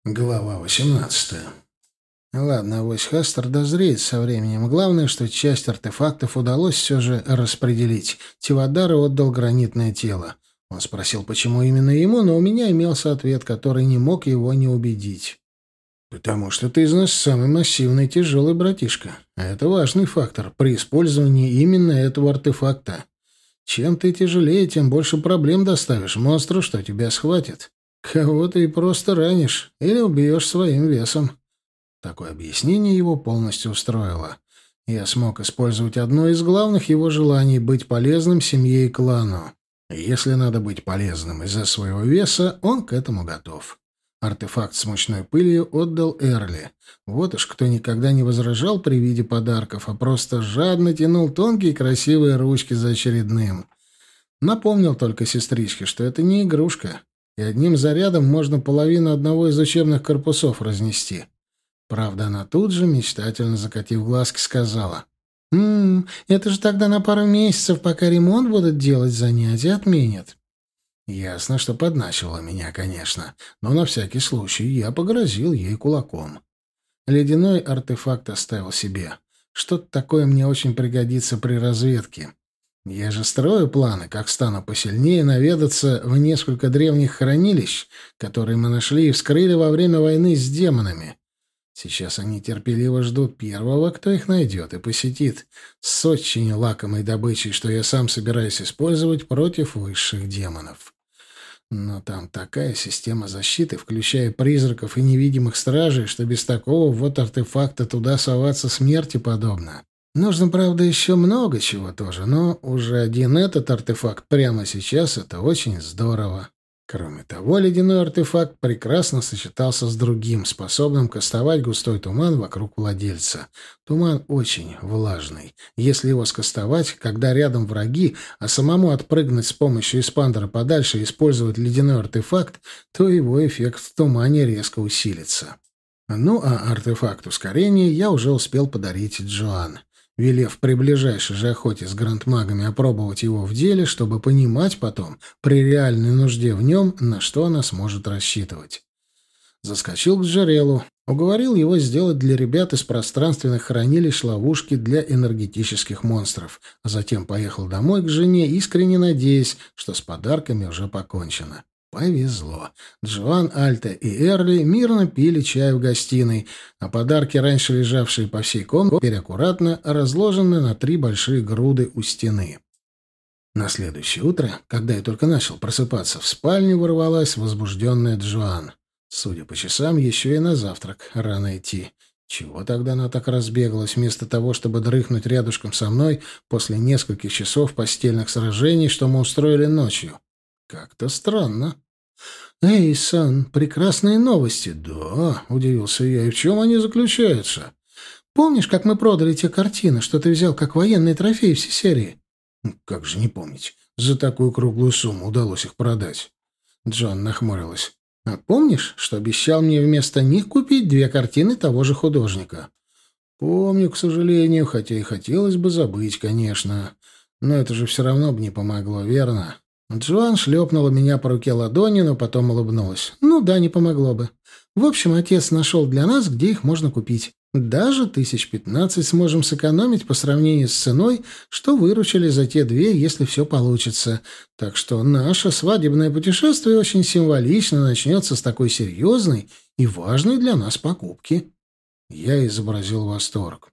Глава 18. Ладно, авось Хастер дозреет со временем. Главное, что часть артефактов удалось все же распределить. Тивадар отдал гранитное тело. Он спросил, почему именно ему, но у меня имелся ответ, который не мог его не убедить. «Потому что ты из нас самый массивный и тяжелый, братишка. А это важный фактор при использовании именно этого артефакта. Чем ты тяжелее, тем больше проблем доставишь монстру, что тебя схватит. Кого-то и просто ранишь или убьешь своим весом». Такое объяснение его полностью устроило. Я смог использовать одно из главных его желаний — быть полезным семье и клану. Если надо быть полезным из-за своего веса, он к этому готов. Артефакт с мучной пылью отдал Эрли. Вот уж кто никогда не возражал при виде подарков, а просто жадно тянул тонкие красивые ручки за очередным. Напомнил только сестричке, что это не игрушка, и одним зарядом можно половину одного из учебных корпусов разнести. Правда, она тут же, мечтательно закатив глазки, сказала: это же тогда на пару месяцев, пока ремонт будут делать, занятия отменят». Ясно, что подначивала меня, конечно, но на всякий случай я погрозил ей кулаком. Ледяной артефакт оставил себе. Что-то такое мне очень пригодится при разведке. Я же строю планы, как стану посильнее, наведаться в несколько древних хранилищ, которые мы нашли и вскрыли во время войны с демонами. Сейчас они терпеливо ждут первого, кто их найдет и посетит, с очень лакомой добычей, что я сам собираюсь использовать против высших демонов. Но там такая система защиты, включая призраков и невидимых стражей, что без такого вот артефакта туда соваться смерти подобно. Нужно, правда, еще много чего тоже, но уже один этот артефакт прямо сейчас — это очень здорово. Кроме того, ледяной артефакт прекрасно сочетался с другим, способным кастовать густой туман вокруг владельца. Туман очень влажный. Если его скастовать, когда рядом враги, а самому отпрыгнуть с помощью эспандера подальше и использовать ледяной артефакт, то его эффект в тумане резко усилится. Ну, а артефакт ускорения я уже успел подарить Джоан, велев при ближайшей же охоте с грандмагами опробовать его в деле, чтобы понимать потом, при реальной нужде в нем, на что она сможет рассчитывать. Заскочил к Джарелу, уговорил его сделать для ребят из пространственных хранилищ ловушки для энергетических монстров, а затем поехал домой к жене, искренне надеясь, что с подарками уже покончено. Повезло. Джоан, Альта и Эрли мирно пили чай в гостиной, а подарки, раньше лежавшие по всей комнате, теперь аккуратно разложены на 3 большие груды у стены. На следующее утро, когда я только начал просыпаться, в спальню ворвалась возбужденная Джоан. Судя по часам, еще и на завтрак рано идти. Чего тогда она так разбегалась, вместо того, чтобы дрыхнуть рядышком со мной после нескольких часов постельных сражений, что мы устроили ночью? Как-то странно. «Эй, Сан, прекрасные новости!» «Да», — удивился я, — «и в чем они заключаются?» «Помнишь, как мы продали те картины, что ты взял как военный трофей все серии?» «Как же не помнить? За такую круглую сумму удалось их продать». Джон нахмурилась. «А помнишь, что обещал мне вместо них купить 2 картины того же художника?» «Помню, к сожалению, хотя и хотелось бы забыть, конечно. Но это же все равно бы не помогло, верно?» Джоан шлепнула меня по руке ладонью, но потом улыбнулась. «Ну да, не помогло бы. В общем, отец нашел для нас, где их можно купить. Даже 15 сможем сэкономить по сравнению с ценой, что выручили за те 2, если все получится. Так что наше свадебное путешествие очень символично начнется с такой серьезной и важной для нас покупки». Я изобразил восторг.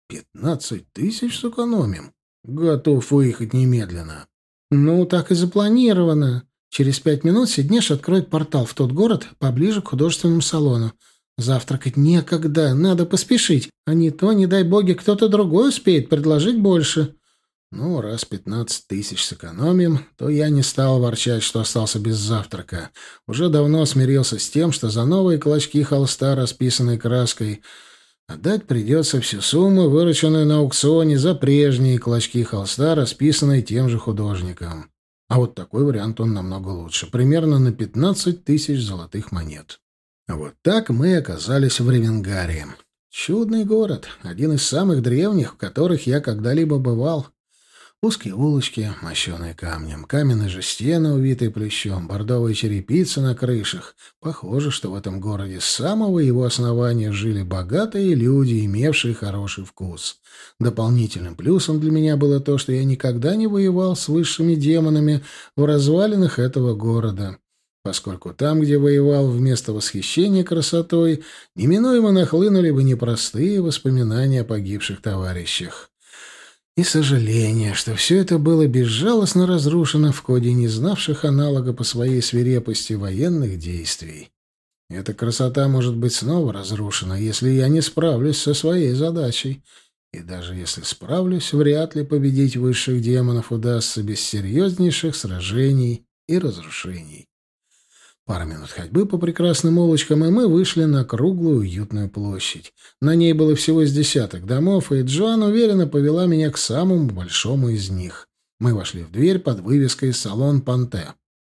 15 тысяч сэкономим. Готов выехать немедленно. «Ну, так и запланировано. Через 5 минут Сиднеш откроет портал в тот город поближе к художественному салону. Завтракать некогда, надо поспешить, а не то, не дай боги, кто-то другой успеет предложить больше». Ну, раз 15 тысяч сэкономим, то я не стал ворчать, что остался без завтрака. Уже давно смирился с тем, что за новые клочки холста, расписанной краской, отдать придется всю сумму, вырученную на аукционе, за прежние клочки холста, расписанные тем же художником. А вот такой вариант он намного лучше. Примерно на 15 тысяч золотых монет. Вот так мы оказались в Ревенгаре. Чудный город, один из самых древних, в которых я когда-либо бывал. Узкие улочки, мощеные камнем, каменные же стены, увитые плющом, бордовая черепица на крышах. Похоже, что в этом городе с самого его основания жили богатые люди, имевшие хороший вкус. Дополнительным плюсом для меня было то, что я никогда не воевал с высшими демонами в развалинах этого города, поскольку там, где воевал, вместо восхищения красотой, неминуемо нахлынули бы непростые воспоминания о погибших товарищах. И сожаление, что все это было безжалостно разрушено в ходе не знавших аналога по своей свирепости военных действий. Эта красота может быть снова разрушена, если я не справлюсь со своей задачей. И даже если справлюсь, вряд ли победить высших демонов удастся без серьезнейших сражений и разрушений. Пара минут ходьбы по прекрасным улочкам, и мы вышли на круглую уютную площадь. На ней было всего с десяток домов, и Джоан уверенно повела меня к самому большому из них. Мы вошли в дверь под вывеской «Салон Панте».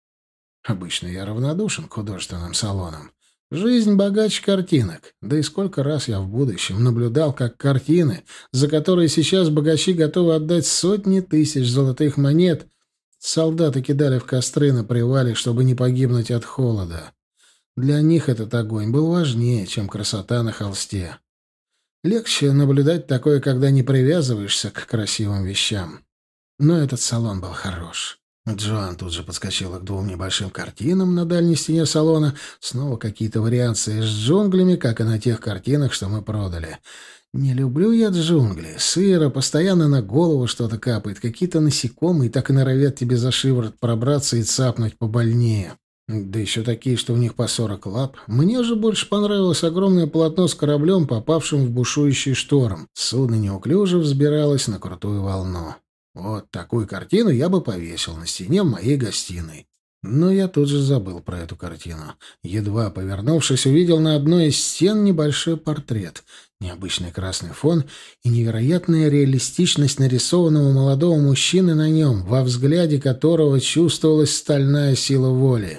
Обычно я равнодушен к художественным салонам. Жизнь богаче картинок. Да и сколько раз я в будущем наблюдал, как картины, за которые сейчас богачи готовы отдать сотни тысяч золотых монет, солдаты кидали в костры на привале, чтобы не погибнуть от холода. Для них этот огонь был важнее, чем красота на холсте. Легче наблюдать такое, когда не привязываешься к красивым вещам. Но этот салон был хорош. Джоан тут же подскочила к двум небольшим картинам на дальней стене салона. Снова какие-то вариации с джунглями, как и на тех картинах, что мы продали. Не люблю я джунгли. Сыро, постоянно на голову что-то капает. Какие-то насекомые так и норовят тебе за шиворот пробраться и цапнуть побольнее. Да еще такие, что у них по 40 лап. Мне же больше понравилось огромное полотно с кораблем, попавшим в бушующий шторм. Судно неуклюже взбиралось на крутую волну. Вот такую картину я бы повесил на стене в моей гостиной. Но я тут же забыл про эту картину. Едва повернувшись, увидел на одной из стен небольшой портрет. Необычный красный фон и невероятная реалистичность нарисованного молодого мужчины на нем, во взгляде которого чувствовалась стальная сила воли.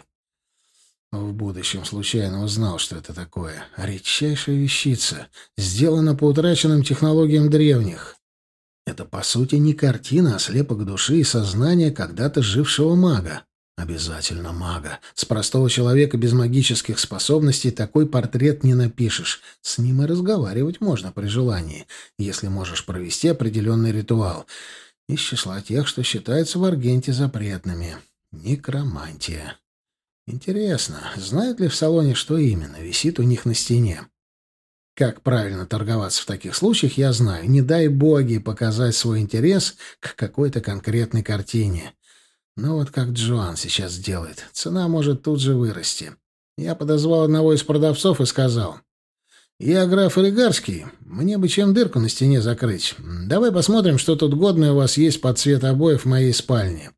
В будущем случайно узнал, что это такое. Редчайшая вещица, сделана по утраченным технологиям древних. Это, по сути, не картина, а слепок души и сознания когда-то жившего мага. Обязательно мага. С простого человека без магических способностей такой портрет не напишешь. С ним и разговаривать можно при желании, если можешь провести определенный ритуал. Из числа тех, что считаются в Аргенте запретными. Некромантия. Интересно, знают ли в салоне, что именно висит у них на стене? Как правильно торговаться в таких случаях, я знаю. Не дай боги показать свой интерес к какой-то конкретной картине. Но вот как Джоан сейчас делает, цена может тут же вырасти. Я подозвал одного из продавцов и сказал: «Я граф Оригарский, мне бы чем дырку на стене закрыть. Давай посмотрим, что тут годное у вас есть под цвет обоев в моей спальне».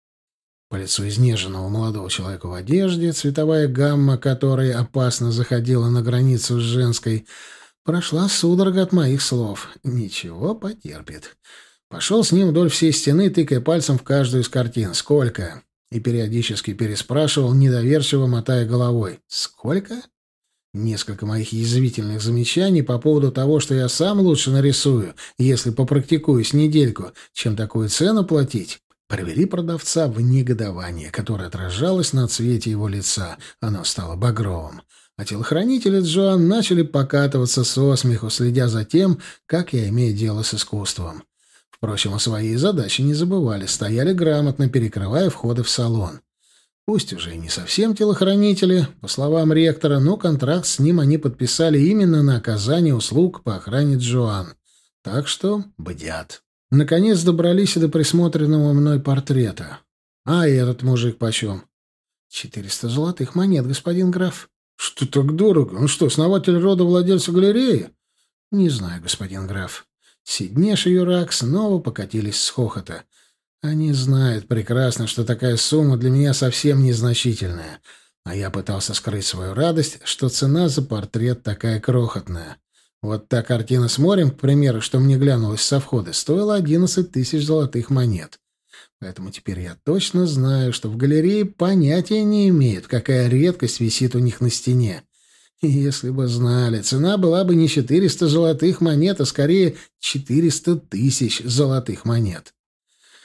По лицу изнеженного молодого человека в одежде, цветовая гамма которой опасно заходила на границу с женской, прошла судорога от моих слов. Ничего, потерпит. Пошел с ним вдоль всей стены, тыкая пальцем в каждую из картин. «Сколько?» И периодически переспрашивал, недоверчиво мотая головой. «Сколько?» Несколько моих язвительных замечаний по поводу того, что я сам лучше нарисую, если попрактикуюсь недельку, чем такую цену платить, привели продавца в негодование, которое отражалось на цвете его лица. Оно стало багровым. А телохранители Джоан начали покатываться со смеху, следя за тем, как я имею дело с искусством. Впрочем, о своей задаче не забывали, стояли грамотно, перекрывая входы в салон. Пусть уже и не совсем телохранители, по словам ректора, но контракт с ним они подписали именно на оказание услуг по охране Джоан. Так что бдят. Наконец добрались и до присмотренного мной портрета. «А этот мужик почем?» 400 золотых монет, господин граф. «Что так дорого? Он что, основатель рода владельца галереи?» «Не знаю, господин граф». Сиднеш и Юрак снова покатились с хохота. Они знают прекрасно, что такая сумма для меня совсем незначительная. А я пытался скрыть свою радость, что цена за портрет такая крохотная. Вот та картина с морем, к примеру, что мне глянулась со входа, стоила 11 тысяч золотых монет. Поэтому теперь я точно знаю, что в галерее понятия не имеют, какая редкость висит у них на стене. И если бы знали, цена была бы не 400 золотых монет, а скорее 400 тысяч золотых монет.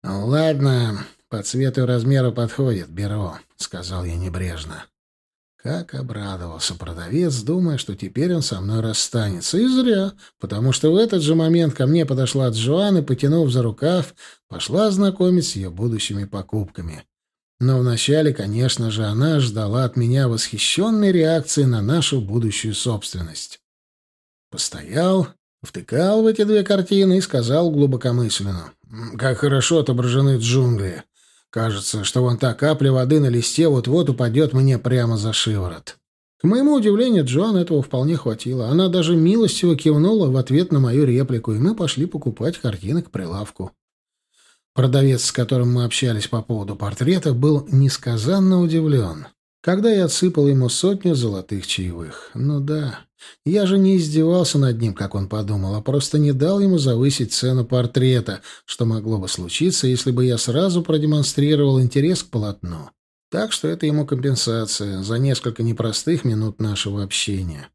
«Ладно, по цвету и размеру подходит, беру», — сказал я небрежно. Как обрадовался продавец, думая, что теперь он со мной расстанется. И зря, потому что в этот же момент ко мне подошла Джоан и, потянув за рукав, пошла знакомить с ее будущими покупками. Но вначале, конечно же, она ждала от меня восхищенной реакции на нашу будущую собственность. Постоял, втыкал в эти две картины и сказал глубокомысленно: «Как хорошо отображены джунгли. Кажется, что вон та капля воды на листе вот-вот упадет мне прямо за шиворот». К моему удивлению, Джоан этого вполне хватило. Она даже милостиво кивнула в ответ на мою реплику, и мы пошли покупать картины к прилавку. Продавец, с которым мы общались по поводу портрета, был несказанно удивлен, когда я отсыпал ему 100 золотых чаевых. Ну да, я же не издевался над ним, как он подумал, а просто не дал ему завысить цену портрета, что могло бы случиться, если бы я сразу продемонстрировал интерес к полотну. Так что это ему компенсация за несколько непростых минут нашего общения.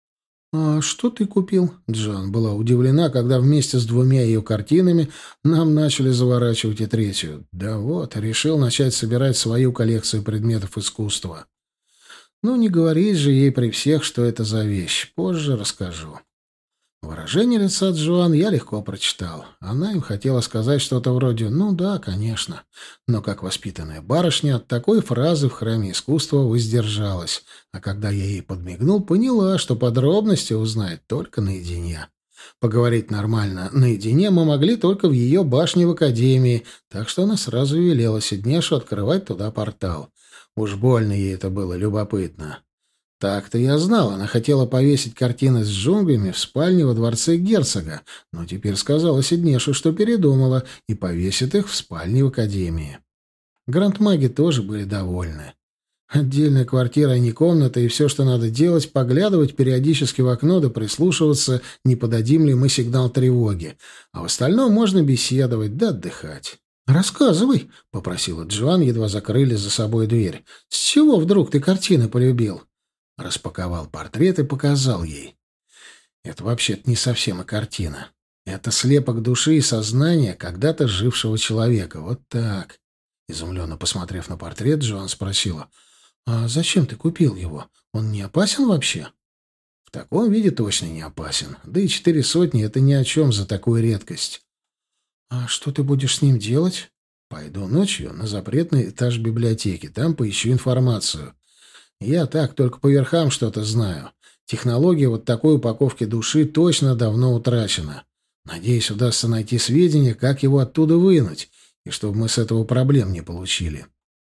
«А что ты купил?» Джоан была удивлена, когда вместе с двумя ее картинами нам начали заворачивать и третью. Да вот, решил начать собирать свою коллекцию предметов искусства. Ну, не говорить же ей при всех, что это за вещь. Позже расскажу. Выражение лица Джоан я легко прочитал. Она им хотела сказать что-то вроде «ну да, конечно». Но как воспитанная барышня от такой фразы в храме искусства воздержалась, а когда я ей подмигнул, поняла, что подробности узнает только наедине. Поговорить нормально наедине мы могли только в ее башне в академии, так что она сразу велела Сиднешу открывать туда портал. Уж больно ей это было любопытно. Так-то я знал, она хотела повесить картины с джунглями в спальне во дворце герцога, но теперь сказала Сиднешу, что передумала, и повесит их в спальне в академии. Грандмаги тоже были довольны. Отдельная квартира, а не комната, и все, что надо делать, поглядывать периодически в окно да прислушиваться, не подадим ли мы сигнал тревоги. А в остальном можно беседовать да отдыхать. «Рассказывай», — попросила Джоан, едва закрыли за собой дверь. «С чего вдруг ты картины полюбил?» Распаковал портрет и показал ей. Это вообще-то не совсем и картина. Это слепок души и сознания когда-то жившего человека. Вот так. Изумленно посмотрев на портрет, Джоан спросила: «А зачем ты купил его? Он не опасен вообще?» «В таком виде точно не опасен. Да и 400 — это ни о чем за такую редкость». «А что ты будешь с ним делать?» «Пойду ночью на запретный этаж библиотеки. Там поищу информацию. Я так только по верхам что-то знаю. Технология вот такой упаковки души точно давно утрачена. Надеюсь, удастся найти сведения, как его оттуда вынуть, и чтобы мы с этого проблем не получили».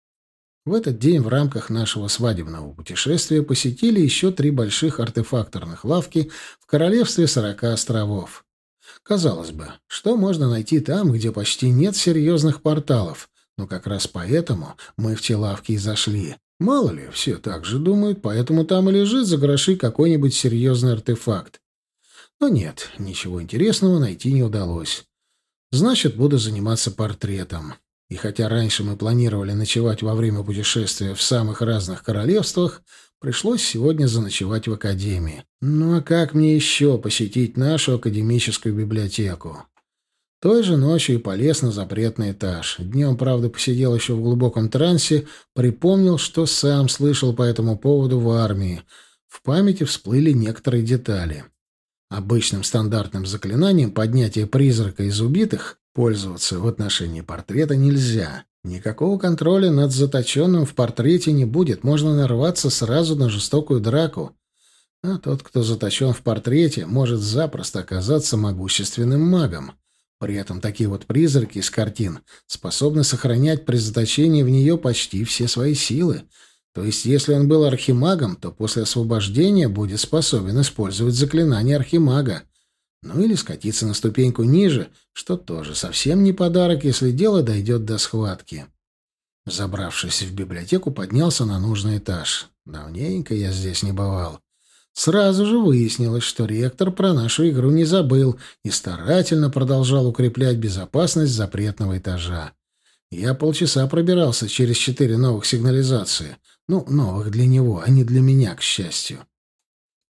В этот день в рамках нашего свадебного путешествия посетили еще 3 больших артефакторных лавки в королевстве 40 островов. Казалось бы, что можно найти там, где почти нет серьезных порталов, но как раз поэтому мы в те лавки и зашли. Мало ли, все так же думают, поэтому там и лежит за гроши какой-нибудь серьезный артефакт. Но нет, ничего интересного найти не удалось. Значит, буду заниматься портретом. И хотя раньше мы планировали ночевать во время путешествия в самых разных королевствах, пришлось сегодня заночевать в академии. Ну а как мне еще посетить нашу академическую библиотеку? Той же ночью и полез на запретный этаж. Днем, правда, посидел еще в глубоком трансе, припомнил, что сам слышал по этому поводу в армии. В памяти всплыли некоторые детали. Обычным стандартным заклинанием поднятия призрака из убитых пользоваться в отношении портрета нельзя. Никакого контроля над заточенным в портрете не будет, можно нарваться сразу на жестокую драку. А тот, кто заточен в портрете, может запросто оказаться могущественным магом. При этом такие вот призраки из картин способны сохранять при заточении в нее почти все свои силы. То есть, если он был архимагом, то после освобождения будет способен использовать заклинание архимага. Ну или скатиться на ступеньку ниже, что тоже совсем не подарок, если дело дойдет до схватки. Забравшись в библиотеку, поднялся на нужный этаж. Давненько я здесь не бывал. Сразу же выяснилось, что ректор про нашу игру не забыл и старательно продолжал укреплять безопасность запретного этажа. Я полчаса пробирался через 4 новых сигнализации. Ну, новых для него, а не для меня, к счастью.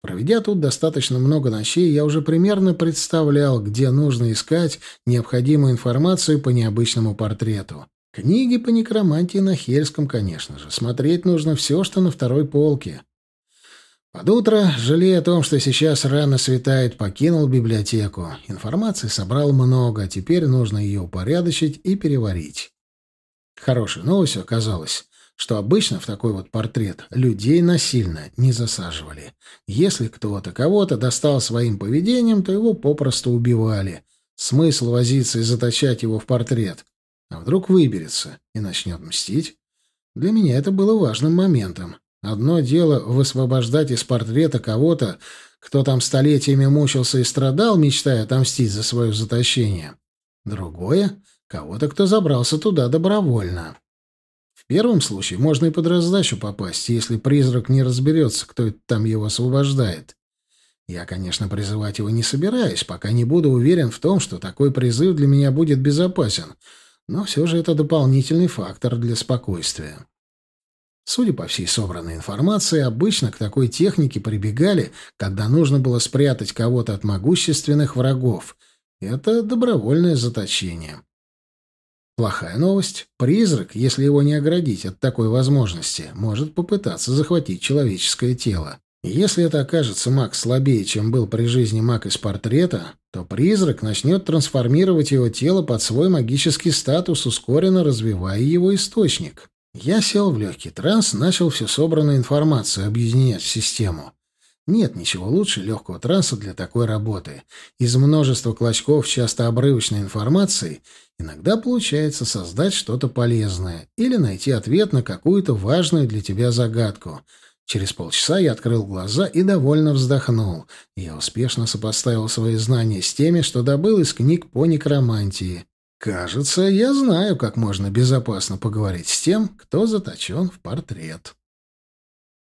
Проведя тут достаточно много ночей, я уже примерно представлял, где нужно искать необходимую информацию по необычному портрету. Книги по некромантии на Хельском, конечно же. Смотреть нужно все, что на второй полке. Под утро, жалея о том, что сейчас рано светает, покинул библиотеку. Информации собрал много, а теперь нужно ее упорядочить и переварить. Хорошей новостью оказалось, что обычно в такой вот портрет людей насильно не засаживали. Если кто-то кого-то достал своим поведением, то его попросту убивали. Смысл возиться и заточать его в портрет? А вдруг выберется и начнет мстить? Для меня это было важным моментом. Одно дело высвобождать из портрета кого-то, кто там столетиями мучился и страдал, мечтая отомстить за свое заточение. Другое — кого-то, кто забрался туда добровольно. В первом случае можно и под раздачу попасть, если призрак не разберется, кто это там его освобождает. Я, конечно, призывать его не собираюсь, пока не буду уверен в том, что такой призыв для меня будет безопасен, но все же это дополнительный фактор для спокойствия. Судя по всей собранной информации, обычно к такой технике прибегали, когда нужно было спрятать кого-то от могущественных врагов. Это добровольное заточение. Плохая новость. Призрак, если его не оградить от такой возможности, может попытаться захватить человеческое тело. И если это окажется маг слабее, чем был при жизни маг из портрета, то призрак начнет трансформировать его тело под свой магический статус, ускоренно развивая его источник. Я сел в легкий транс, начал всю собранную информацию объединять в систему. Нет ничего лучше легкого транса для такой работы. Из множества клочков часто обрывочной информации иногда получается создать что-то полезное или найти ответ на какую-то важную для тебя загадку. Через полчаса я открыл глаза и довольно вздохнул. Я успешно сопоставил свои знания с теми, что добыл из книг по некромантии. Кажется, я знаю, как можно безопасно поговорить с тем, кто заточен в портрет.